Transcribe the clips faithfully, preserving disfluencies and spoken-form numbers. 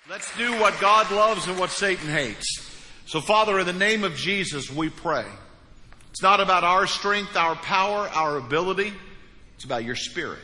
Let's do what God loves and what Satan hates. So, Father, in the name of Jesus, we pray. It's not about our strength, our power, our ability. It's about your Spirit.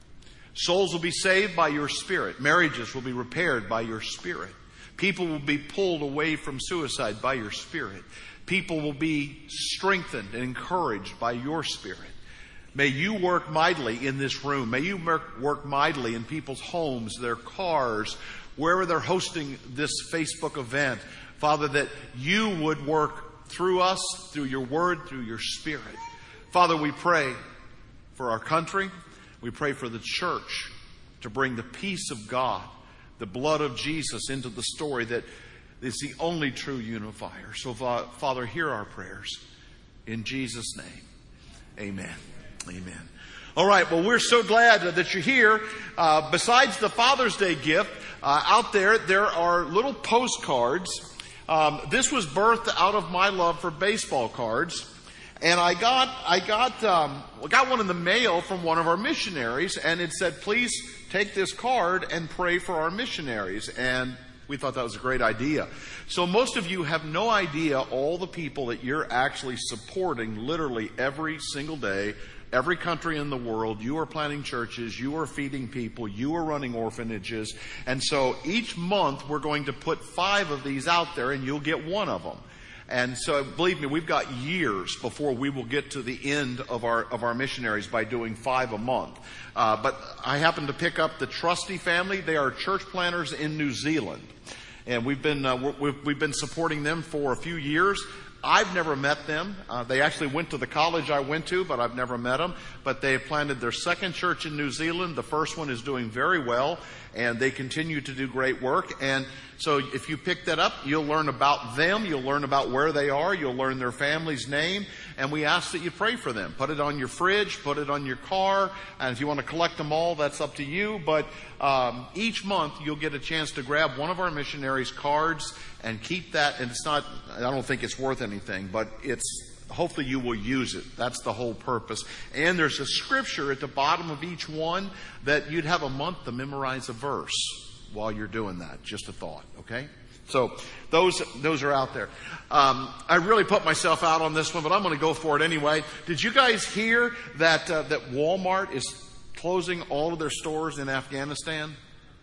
Souls will be saved by your Spirit. Marriages will be repaired by your Spirit. People will be pulled away from suicide by your Spirit. People will be strengthened and encouraged by your Spirit. May you work mightily in this room. May you work mightily in people's homes, their cars, wherever they're hosting this Facebook event. Father, that you would work through us, through your word, through your Spirit. Father, we pray for our country. We pray for the church to bring the peace of God, the blood of Jesus into the story that is the only true unifier. So, Father, hear our prayers. In Jesus' name, amen. Amen. All right, well, we're so glad that you're here. Uh, besides the Father's Day gift, uh, out there, there are little postcards. Um, this was birthed out of my love for baseball cards. And I got, I got, um, got one in the mail from one of our missionaries, and it said, please take this card and pray for our missionaries. And we thought that was a great idea. So most of you have no idea all the people that you're actually supporting literally every single day. Every country in the world, you are planting churches, you are feeding people, you are running orphanages. And so each month we're going to put five of these out there, and you'll get one of them. And so believe me, we've got years before we will get to the end of our of our missionaries by doing five a month. Uh, but I happen to pick up the Trusty family. They are church planters in New Zealand. And we've been uh, we've, we've been supporting them for a few years. I've never met them. Uh, they actually went to the college I went to, but I've never met them. But they have planted their second church in New Zealand. The first one is doing very well, and they continue to do great work. And so if you pick that up, you'll learn about them. You'll learn about where they are. You'll learn their family's name. And we ask that you pray for them. Put it on your fridge. Put it on your car. And if you want to collect them all, that's up to you. But um, each month, you'll get a chance to grab one of our missionaries' cards and keep that. And it's not, I don't think it's worth anything, but it's, hopefully you will use it. That's the whole purpose. And there's a scripture at the bottom of each one that you'd have a month to memorize a verse while you're doing that. Just a thought, okay? So those those are out there. Um, I really put myself out on this one, but I'm going to go for it anyway. Did you guys hear that uh, that Walmart is closing all of their stores in Afghanistan?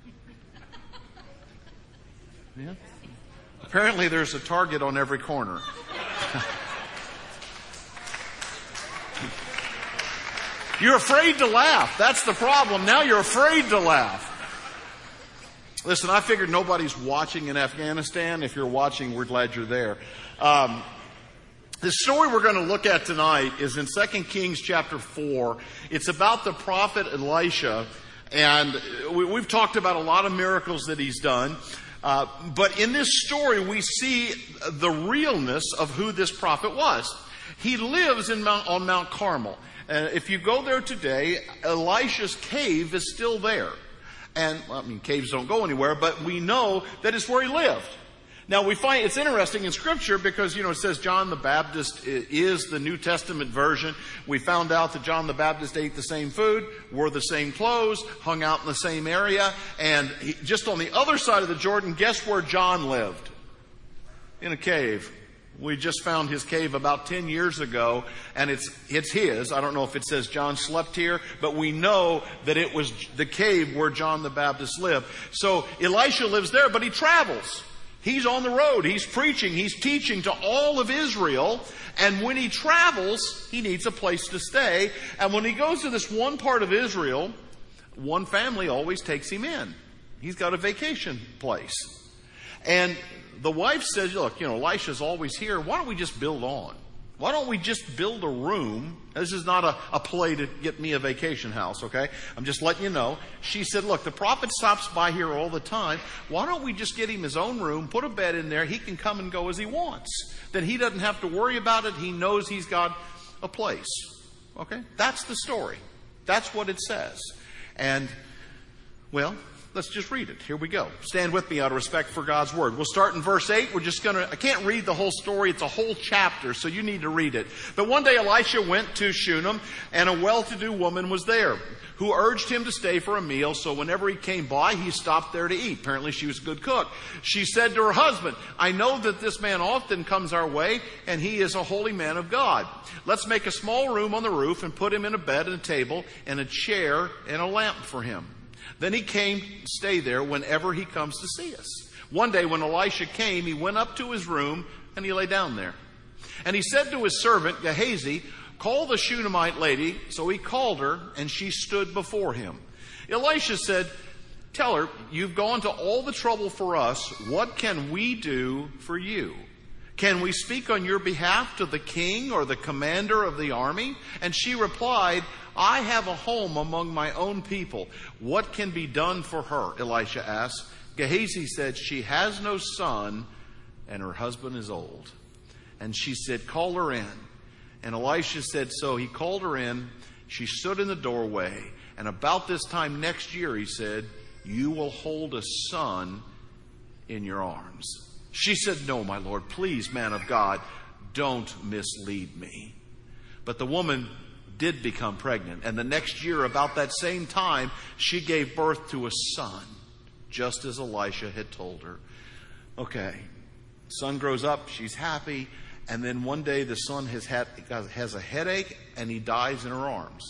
Yeah. Apparently there's a Target on every corner. You're afraid to laugh. That's the problem. Now you're afraid to laugh. Listen, I figured nobody's watching in Afghanistan. If you're watching, we're glad you're there. Um, the story we're going to look at tonight is in Second Kings chapter four. It's about the prophet Elisha. And we, we've talked about a lot of miracles that he's done. Uh, but in this story, we see the realness of who this prophet was. He lives in Mount, on Mount Carmel. And if you go there today, Elisha's cave is still there. And, well, I mean, caves don't go anywhere, but we know that it's where he lived. Now, we find it's interesting in Scripture because, you know, it says John the Baptist is the New Testament version. We found out that John the Baptist ate the same food, wore the same clothes, hung out in the same area. And he, just on the other side of the Jordan, guess where John lived? In a cave. We just found his cave about ten years ago, and it's it's his. I don't know if it says John slept here, but we know that it was the cave where John the Baptist lived. So Elisha lives there, but he travels. He's on the road. He's preaching. He's teaching to all of Israel. And when he travels, he needs a place to stay. And when he goes to this one part of Israel, one family always takes him in. He's got a vacation place. And the wife says, look, you know, Elisha's always here. Why don't we just build on? Why don't we just build a room? This is not a, a play to get me a vacation house, okay? I'm just letting you know. She said, look, the prophet stops by here all the time. Why don't we just get him his own room, put a bed in there. He can come and go as he wants. Then he doesn't have to worry about it. He knows he's got a place, okay? That's the story. That's what it says. And, well, let's just read it. Here we go. Stand with me out of respect for God's Word. We'll start in verse eight. We're just going to, I can't read the whole story. It's a whole chapter, so you need to read it. But one day Elisha went to Shunem, and a well-to-do woman was there, who urged him to stay for a meal, so whenever he came by, he stopped there to eat. Apparently she was a good cook. She said to her husband, I know that this man often comes our way, and he is a holy man of God. Let's make a small room on the roof and put him in a bed and a table and a chair and a lamp for him. Then he came to stay there whenever he comes to see us. One day when Elisha came, he went up to his room and he lay down there. And he said to his servant Gehazi, call the Shunammite lady. So he called her, and she stood before him. Elisha said, tell her, you've gone to all the trouble for us. What can we do for you? Can we speak on your behalf to the king or the commander of the army? And she replied, I have a home among my own people. What can be done for her? Elisha asked. Gehazi said, she has no son, and her husband is old. And she said, call her in. And Elisha said so. He called her in. She stood in the doorway. And about this time next year, he said, you will hold a son in your arms. She said, no, my Lord, please, man of God, don't mislead me. But the woman did become pregnant. And the next year, about that same time, she gave birth to a son, just as Elisha had told her. Okay, son grows up. She's happy. And then one day the son has had, has a headache and he dies in her arms.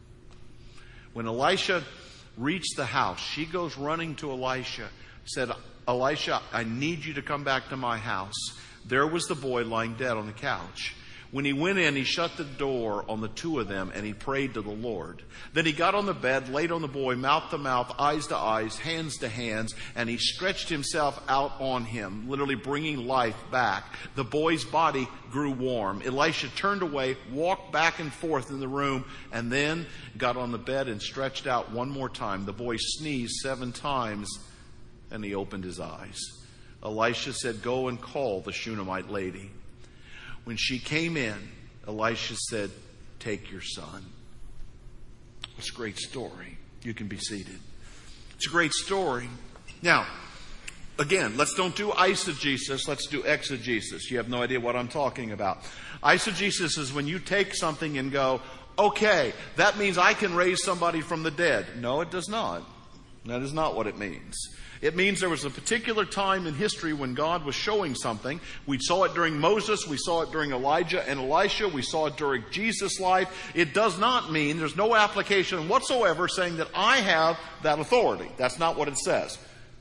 When Elisha reached the house, she goes running to Elisha, said, Elisha, I need you to come back to my house. There was the boy lying dead on the couch. When he went in, he shut the door on the two of them and he prayed to the Lord. Then he got on the bed, laid on the boy, mouth to mouth, eyes to eyes, hands to hands, and he stretched himself out on him, literally bringing life back. The boy's body grew warm. Elisha turned away, walked back and forth in the room, and then got on the bed and stretched out one more time. The boy sneezed seven times, and he opened his eyes. Elisha said, go and call the Shunammite lady. When she came in, Elisha said, take your son. It's a great story. You can be seated. It's a great story. Now, again, let's don't do eisegesis. Let's do exegesis. You have no idea what I'm talking about. Eisegesis is when you take something and go, okay, that means I can raise somebody from the dead. No, it does not. That is not what it means. It means there was a particular time in history when God was showing something. We saw it during Moses. We saw it during Elijah and Elisha. We saw it during Jesus' life. It does not mean, there's no application whatsoever saying that I have that authority. That's not what it says.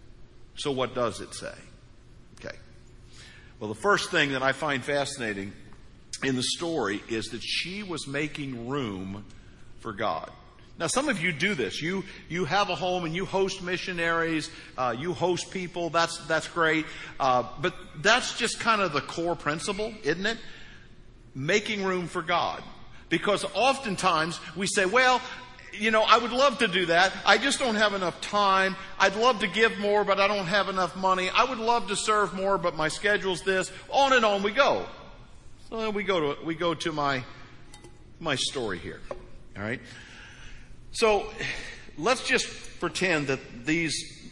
So what does it say? Okay. Well, the first thing that I find fascinating in the story is that she was making room for God. Now, some of you do this. You you have a home and you host missionaries. Uh, you host people. That's that's great. Uh, but that's just kind of the core principle, isn't it? Making room for God. Because oftentimes we say, well, you know, I would love to do that. I just don't have enough time. I'd love to give more, but I don't have enough money. I would love to serve more, but my schedule's this. On and on we go. So then we go to we go to my my story here. All right. So let's just pretend that these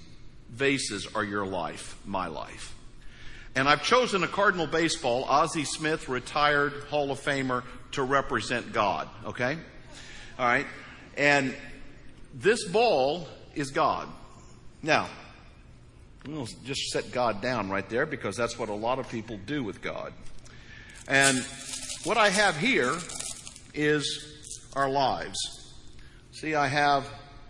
vases are your life, my life. And I've chosen a Cardinal baseball, Ozzie Smith, retired Hall of Famer, to represent God, okay? All right? And this ball is God. Now, we'll just set God down right there because that's what a lot of people do with God. And what I have here is our lives. See, I have,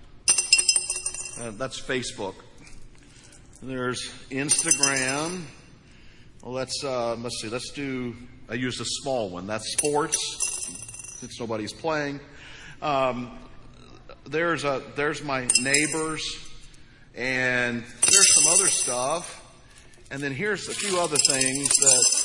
uh, that's Facebook. There's Instagram. Well, let's, uh, let's see, let's do, I used a small one. That's sports, since nobody's playing. Um, there's a, there's my neighbors, and there's some other stuff. And then here's a few other things that,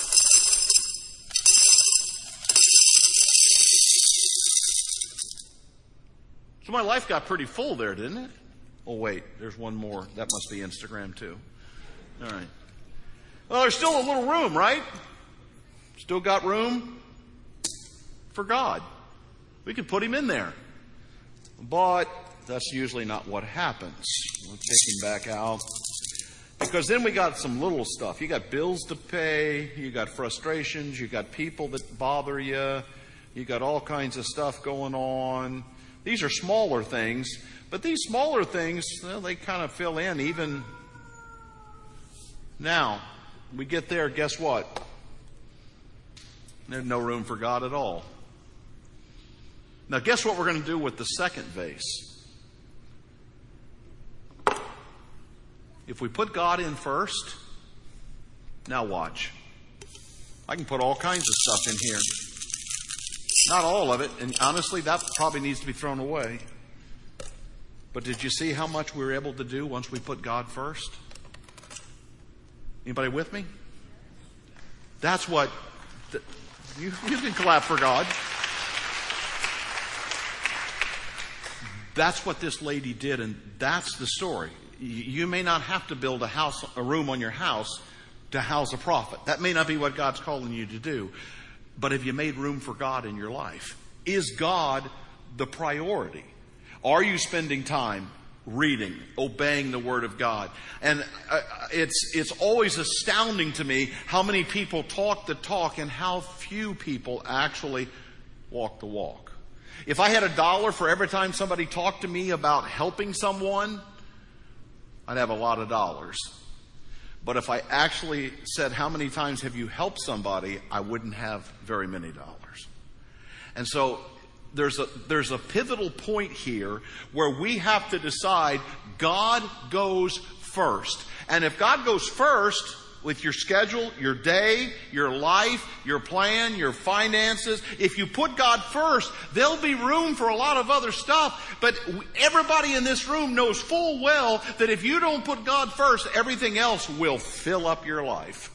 so my life got pretty full there, didn't it? Oh, wait, there's one more. That must be Instagram, too. All right. Well, there's still a little room, right? Still got room for God. We could put him in there. But that's usually not what happens. We'll take him back out. Because then we got some little stuff. You got bills to pay, you got frustrations, you got people that bother you, you got all kinds of stuff going on. These are smaller things, but these smaller things, well, they kind of fill in even now. We get there, guess what? There's no room for God at all. Now, guess what we're going to do with the second vase? If we put God in first, now watch. I can put all kinds of stuff in here. Not all of it, and honestly, that probably needs to be thrown away. But did you see how much we were able to do once we put God first? Anybody with me? That's what... The, you, you can clap for God. That's what this lady did, and that's the story. You may not have to build a house, a room on your house to house a prophet. That may not be what God's calling you to do. But have you made room for God in your life? Is God the priority? Are you spending time reading, obeying the Word of God? And uh, it's it's always astounding to me how many people talk the talk and how few people actually walk the walk. If I had a dollar for every time somebody talked to me about helping someone, I'd have a lot of dollars. But if I actually said, how many times have you helped somebody, I wouldn't have very many dollars. And so there's a, there's a pivotal point here where we have to decide God goes first. And if God goes first with your schedule, your day, your life, your plan, your finances, if you put God first, there'll be room for a lot of other stuff. But everybody in this room knows full well that if you don't put God first, everything else will fill up your life.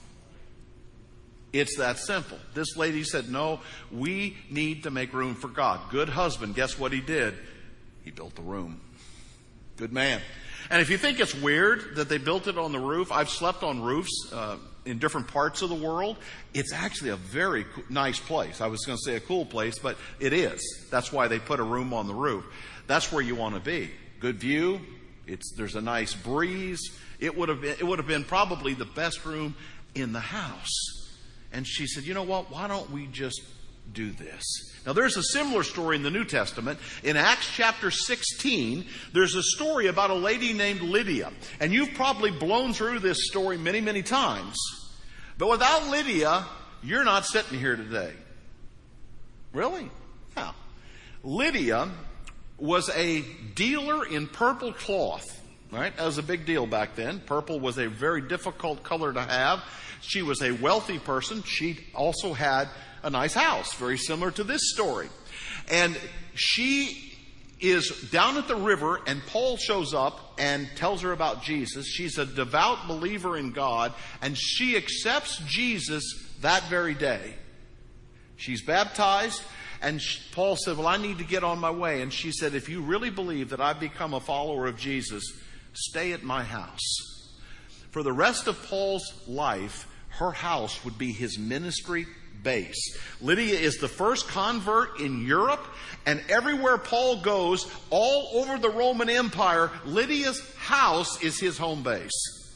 It's that simple. This lady said, no, we need to make room for God. Good husband, guess what he did? He built the room. Good man. And if you think it's weird that they built it on the roof, I've slept on roofs uh, in different parts of the world. It's actually a very co- nice place. I was going to say a cool place, but it is. That's why they put a room on the roof. That's where you want to be. Good view. It's there's a nice breeze. It would have been, it would have been probably the best room in the house. And she said, you know what? Why don't we just do this? Now, there's a similar story in the New Testament. In Acts chapter sixteen, there's a story about a lady named Lydia. And you've probably blown through this story many, many times. But without Lydia, you're not sitting here today. Really? No. Lydia was a dealer in purple cloth. Right? That was a big deal back then. Purple was a very difficult color to have. She was a wealthy person. She also had a nice house, very similar to this story. And she is down at the river, and Paul shows up and tells her about Jesus. She's a devout believer in God, and she accepts Jesus that very day. She's baptized, and Paul said, well, I need to get on my way. And she said, if you really believe that I've become a follower of Jesus, stay at my house. For the rest of Paul's life, her house would be his ministry base. Lydia is the first convert in Europe, and everywhere Paul goes, all over the Roman Empire, Lydia's house is his home base.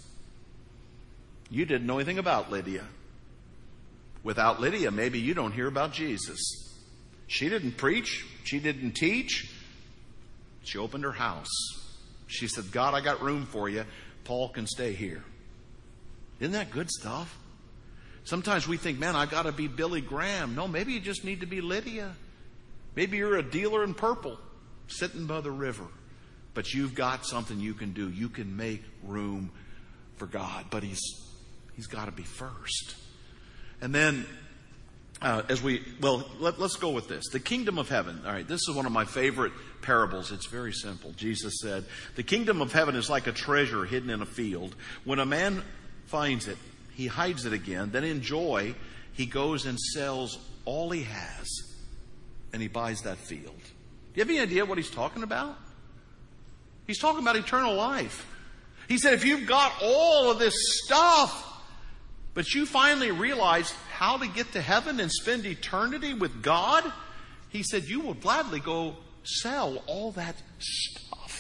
You didn't know anything about Lydia. Without Lydia, maybe you don't hear about Jesus. She didn't preach. She didn't teach. She opened her house. She said, God, I got room for you. Paul can stay here. Isn't that good stuff? Sometimes we think, man, I got to be Billy Graham. No, maybe you just need to be Lydia. Maybe you're a dealer in purple sitting by the river. But you've got something you can do. You can make room for God. But he's he's got to be first. And then uh, as we, well, let, let's go with this. The kingdom of heaven. All right, this is one of my favorite parables. It's very simple. Jesus said, the kingdom of heaven is like a treasure hidden in a field. When a man finds it, he hides it again. Then in joy, he goes and sells all he has, and he buys that field. Do you have any idea what he's talking about? He's talking about eternal life. He said, if you've got all of this stuff, but you finally realize how to get to heaven and spend eternity with God, he said, you will gladly go sell all that stuff.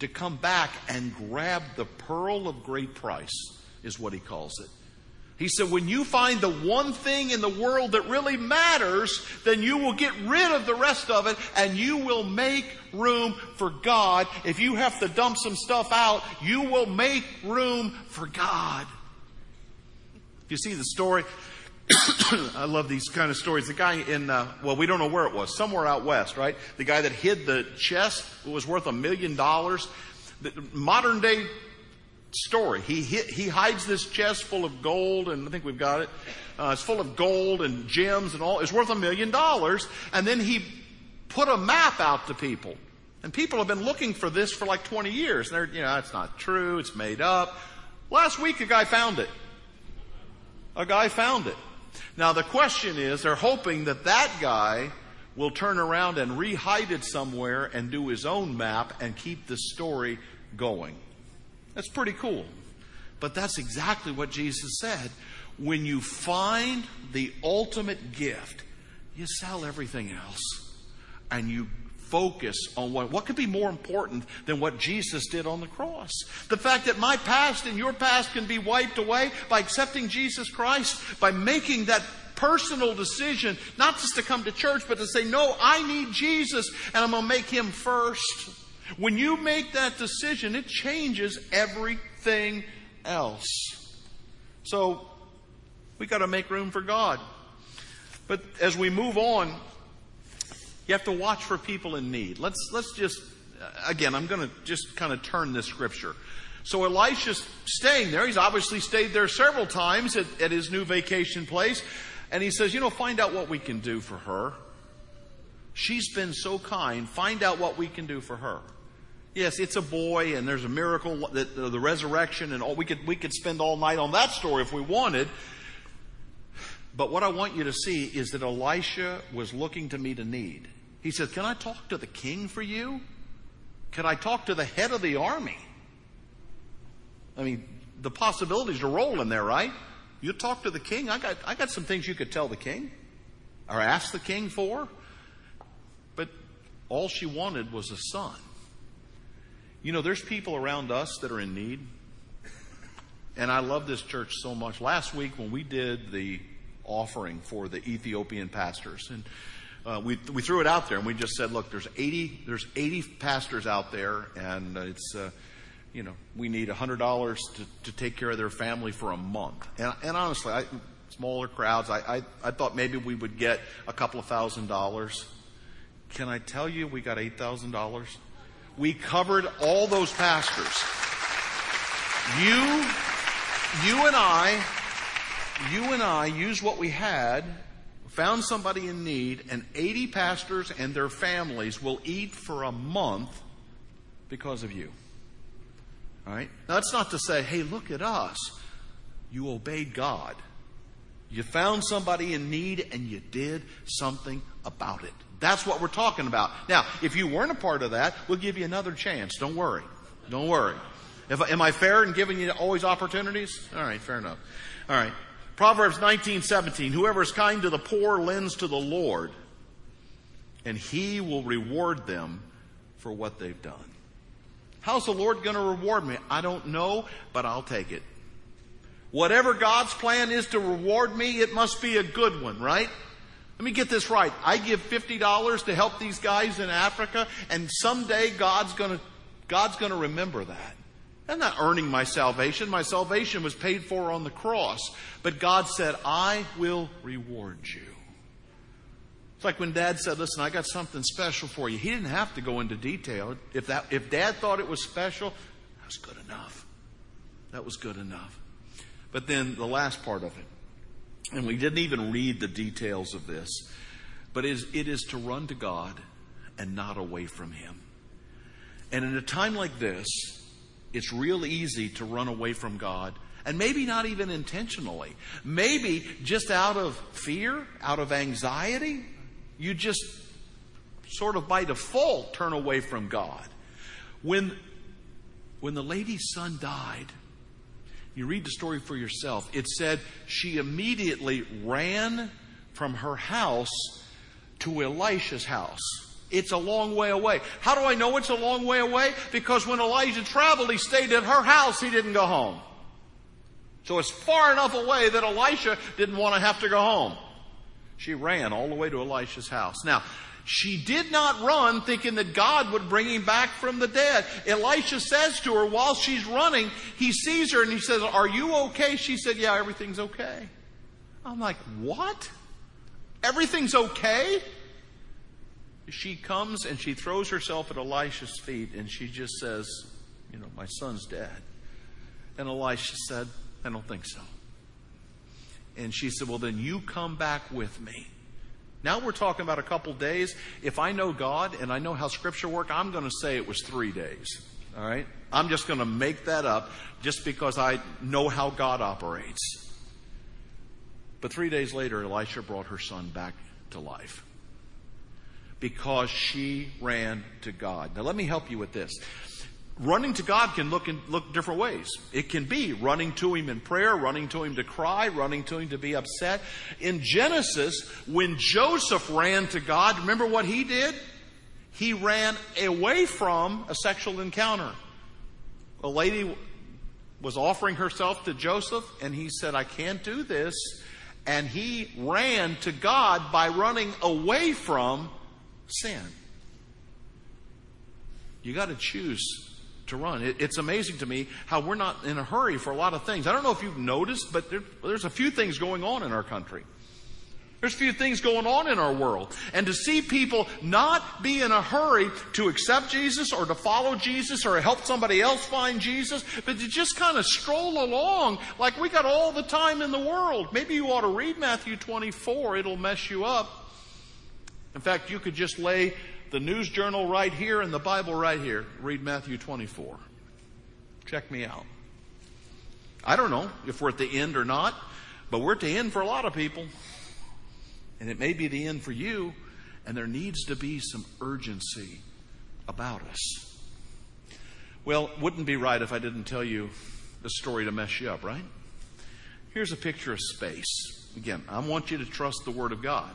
to come back and grab the pearl of great price, is what he calls it. He said, when you find the one thing in the world that really matters, then you will get rid of the rest of it and you will make room for God. If you have to dump some stuff out, you will make room for God. You see the story? I love these kind of stories. The guy in, uh, well, we don't know where it was, somewhere out west, right? The guy that hid the chest was worth a million dollars. The modern day story. He hit, he hides this chest full of gold, and I think we've got it. Uh, it's full of gold and gems and all. It's worth a million dollars. And then he put a map out to people. And people have been looking for this for like twenty years. And they're, you know, it's not true. It's made up. Last week, a guy found it. A guy found it. Now, the question is, they're hoping that that guy will turn around and re-hide it somewhere and do his own map and keep the story going. That's pretty cool. But that's exactly what Jesus said. When you find the ultimate gift, you sell everything else. And you focus on what, what could be more important than what Jesus did on the cross. The fact that my past and your past can be wiped away by accepting Jesus Christ, by making that personal decision, not just to come to church, but to say, no, I need Jesus and I'm going to make him first. When you make that decision, it changes everything else. So, we got to make room for God. But as we move on, you have to watch for people in need. Let's let's just, again, I'm going to just kind of turn this scripture. So Elisha's staying there. He's obviously stayed there several times at, at his new vacation place. And he says, you know, find out what we can do for her. She's been so kind. Find out what we can do for her. Yes, it's a boy, and there's a miracle, the, the resurrection, and all. We could we could spend all night on that story if we wanted. But what I want you to see is that Elisha was looking to meet a need. He said, can I talk to the king for you? Can I talk to the head of the army? I mean, the possibilities are rolling there, right? You talk to the king. I got I got some things you could tell the king or ask the king for. But all she wanted was a son. You know, there's people around us that are in need. And I love this church so much. Last week when we did the offering for the Ethiopian pastors, and uh, we we threw it out there and we just said, look, there's eighty there's eighty pastors out there, and uh, it's uh, you know, we need a hundred dollars to to take care of their family for a month. And and honestly, I, smaller crowds, I, I I thought maybe we would get a couple of thousand dollars. Can I tell you, we got eight thousand dollars. We covered all those pastors. You, you and I, you and I used what we had, found somebody in need, and eighty pastors and their families will eat for a month because of you. All right? Now, that's not to say, hey, look at us. You obeyed God. You found somebody in need and you did something about it. That's what we're talking about. Now, if you weren't a part of that, we'll give you another chance. Don't worry. Don't worry. If, am I fair in giving you always opportunities? All right, fair enough. All right. Proverbs nineteen seventeen. Whoever is kind to the poor lends to the Lord, and he will reward them for what they've done. How's the Lord going to reward me? I don't know, but I'll take it. Whatever God's plan is to reward me, it must be a good one, right? Let me get this right. I give fifty dollars to help these guys in Africa, and someday God's going to God's going to remember that. I'm not earning my salvation. My salvation was paid for on the cross. But God said, I will reward you. It's like when Dad said, listen, I got something special for you. He didn't have to go into detail. If that, if Dad thought it was special, that was good enough. That was good enough. But then the last part of it, and we didn't even read the details of this, but it is, it is to run to God and not away from Him. And in a time like this, it's real easy to run away from God, and maybe not even intentionally. Maybe just out of fear, out of anxiety, you just sort of by default turn away from God. When, when the lady's son died, you read the story for yourself. It said she immediately ran from her house to Elisha's house. It's a long way away. How do I know it's a long way away? Because when Elijah traveled, he stayed at her house. He didn't go home. So it's far enough away that Elisha didn't want to have to go home. She ran all the way to Elisha's house. Now, she did not run thinking that God would bring him back from the dead. Elisha says to her while she's running, he sees her and he says, "Are you okay?" She said, "Yeah, everything's okay." I'm like, what? Everything's okay? She comes and she throws herself at Elisha's feet and she just says, "You know, my son's dead." And Elisha said, "I don't think so." And she said, "Well, then you come back with me." Now we're talking about a couple days. If I know God and I know how Scripture works, I'm going to say it was three days. All right? I'm just going to make that up just because I know how God operates. But three days later, Elisha brought her son back to life because she ran to God. Now let me help you with this. Running to God can look in look different ways. It can be running to Him in prayer, running to Him to cry, running to Him to be upset. In Genesis, when Joseph ran to God, remember what he did? He ran away from a sexual encounter. A lady was offering herself to Joseph, and he said, "I can't do this." And he ran to God by running away from sin. You got to choose to run. It, it's amazing to me how we're not in a hurry for a lot of things. I don't know if you've noticed, but there, there's a few things going on in our country. There's a few things going on in our world. And to see people not be in a hurry to accept Jesus or to follow Jesus or help somebody else find Jesus, but to just kind of stroll along like we got all the time in the world. Maybe you ought to read Matthew twenty-four. It'll mess you up. In fact, you could just lay the news journal right here and the Bible right here. Read Matthew twenty-four. Check me out. I don't know if we're at the end or not, but we're at the end for a lot of people. And it may be the end for you, and there needs to be some urgency about us. Well, it wouldn't be right if I didn't tell you the story to mess you up, right? Here's a picture of space. Again, I want you to trust the Word of God.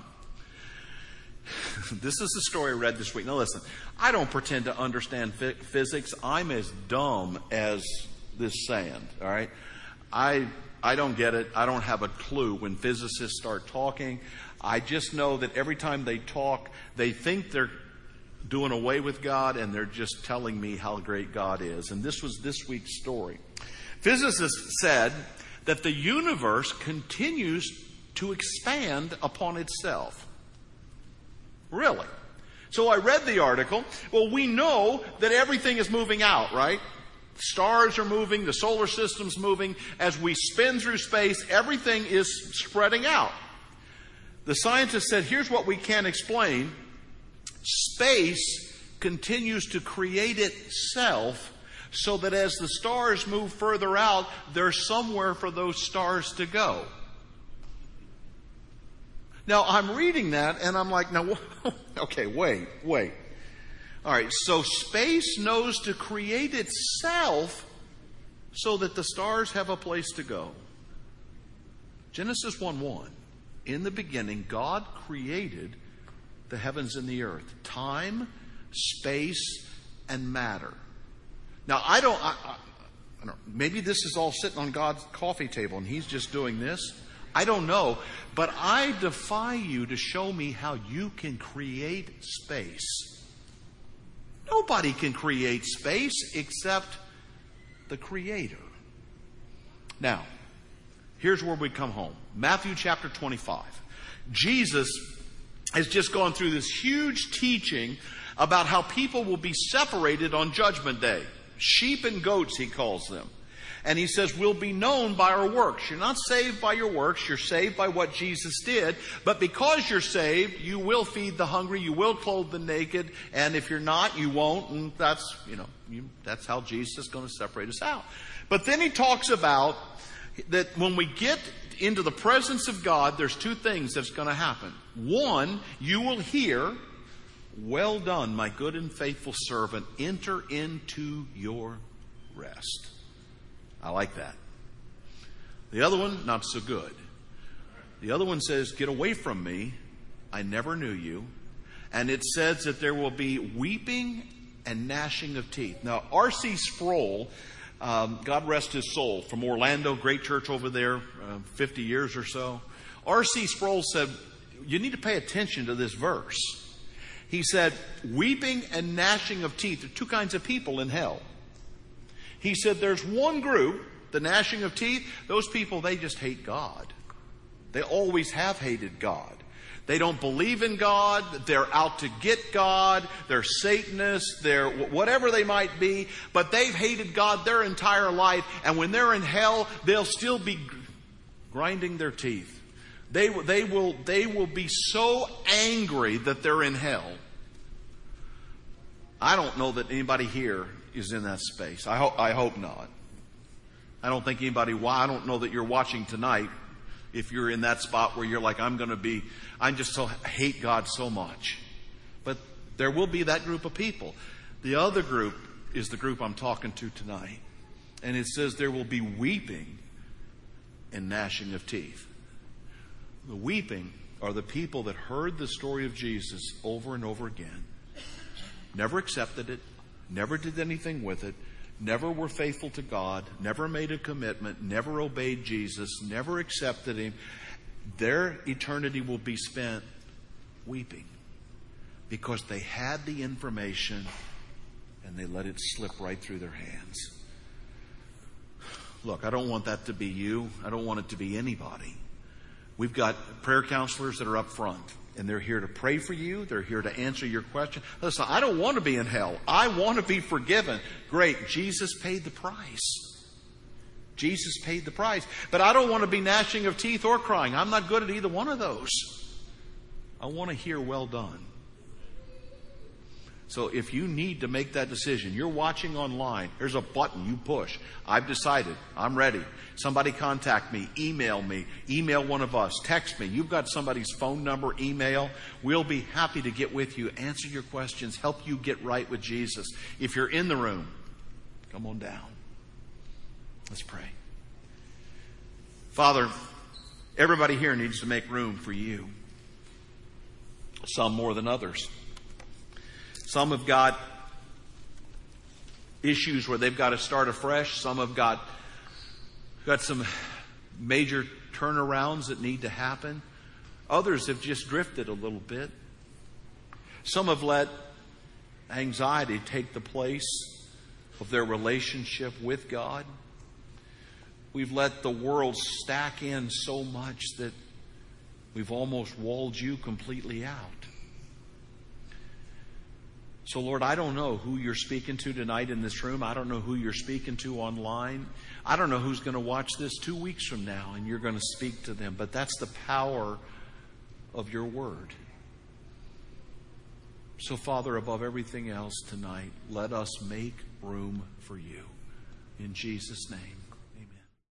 This is the story I read this week. Now listen, I don't pretend to understand physics. I'm as dumb as this sand, all right? I I don't get it. I don't have a clue when physicists start talking. I just know that every time they talk, they think they're doing away with God, and they're just telling me how great God is. And this was this week's story. Physicists said that the universe continues to expand upon itself. Really? So I read the article. Well, we know that everything is moving out, right? Stars are moving, the solar system's moving. As we spin through space, everything is spreading out. The scientists said, here's what we can't explain. Space continues to create itself so that as the stars move further out, there's somewhere for those stars to go. Now, I'm reading that, and I'm like, now, okay, wait, wait. All right, so space knows to create itself so that the stars have a place to go. Genesis one one. In the beginning, God created the heavens and the earth. Time, space, and matter. Now, I don't, I, I, I don't, maybe this is all sitting on God's coffee table and He's just doing this. I don't know. But I defy you to show me how you can create space. Nobody can create space except the Creator. Now, here's where we come home. Matthew chapter twenty-five. Jesus has just gone through this huge teaching about how people will be separated on Judgment Day. Sheep and goats, He calls them. And He says, we'll be known by our works. You're not saved by your works. You're saved by what Jesus did. But because you're saved, you will feed the hungry. You will clothe the naked. And if you're not, you won't. And that's, you know, you, that's how Jesus is going to separate us out. But then He talks about that when we get into the presence of God, there's two things that's going to happen. One, you will hear, well done, my good and faithful servant, enter into your rest. I like that. The other one, not so good. The other one says, get away from me. I never knew you. And it says that there will be weeping and gnashing of teeth. Now, R C Sproul, um, God rest his soul, from Orlando, great church over there, uh, fifty years or so. R C Sproul said, you need to pay attention to this verse. He said, weeping and gnashing of teeth are two kinds of people in hell. He said there's one group, the gnashing of teeth, those people, they just hate God. They always have hated God. They don't believe in God. They're out to get God. They're Satanists. They're whatever they might be. But they've hated God their entire life. And when they're in hell, they'll still be grinding their teeth. They, they, will, they will be so angry that they're in hell. I don't know that anybody here is in that space. I, ho- I hope not. I don't think anybody, I don't know that you're watching tonight if you're in that spot where you're like, I'm going to be, I just so hate God so much. But there will be that group of people. The other group is the group I'm talking to tonight. And it says there will be weeping and gnashing of teeth. The weeping are the people that heard the story of Jesus over and over again, never accepted it, never did anything with it, never were faithful to God, never made a commitment, never obeyed Jesus, never accepted Him. Their eternity will be spent weeping because they had the information and they let it slip right through their hands. Look, I don't want that to be you. I don't want it to be anybody. We've got prayer counselors that are up front, and they're here to pray for you. They're here to answer your question. Listen, I don't want to be in hell. I want to be forgiven. Great. Jesus paid the price. Jesus paid the price. But I don't want to be gnashing of teeth or crying. I'm not good at either one of those. I want to hear well done. So if you need to make that decision, you're watching online, there's a button you push. I've decided. I'm ready. Somebody contact me. Email me. Email one of us. Text me. You've got somebody's phone number, email. We'll be happy to get with you, answer your questions, help you get right with Jesus. If you're in the room, come on down. Let's pray. Father, everybody here needs to make room for you. Some more than others. Some have got issues where they've got to start afresh. Some have got, got some major turnarounds that need to happen. Others have just drifted a little bit. Some have let anxiety take the place of their relationship with God. We've let the world stack in so much that we've almost walled you completely out. So, Lord, I don't know who you're speaking to tonight in this room. I don't know who you're speaking to online. I don't know who's going to watch this two weeks from now and you're going to speak to them. But that's the power of your word. So, Father, above everything else tonight, let us make room for you. In Jesus' name.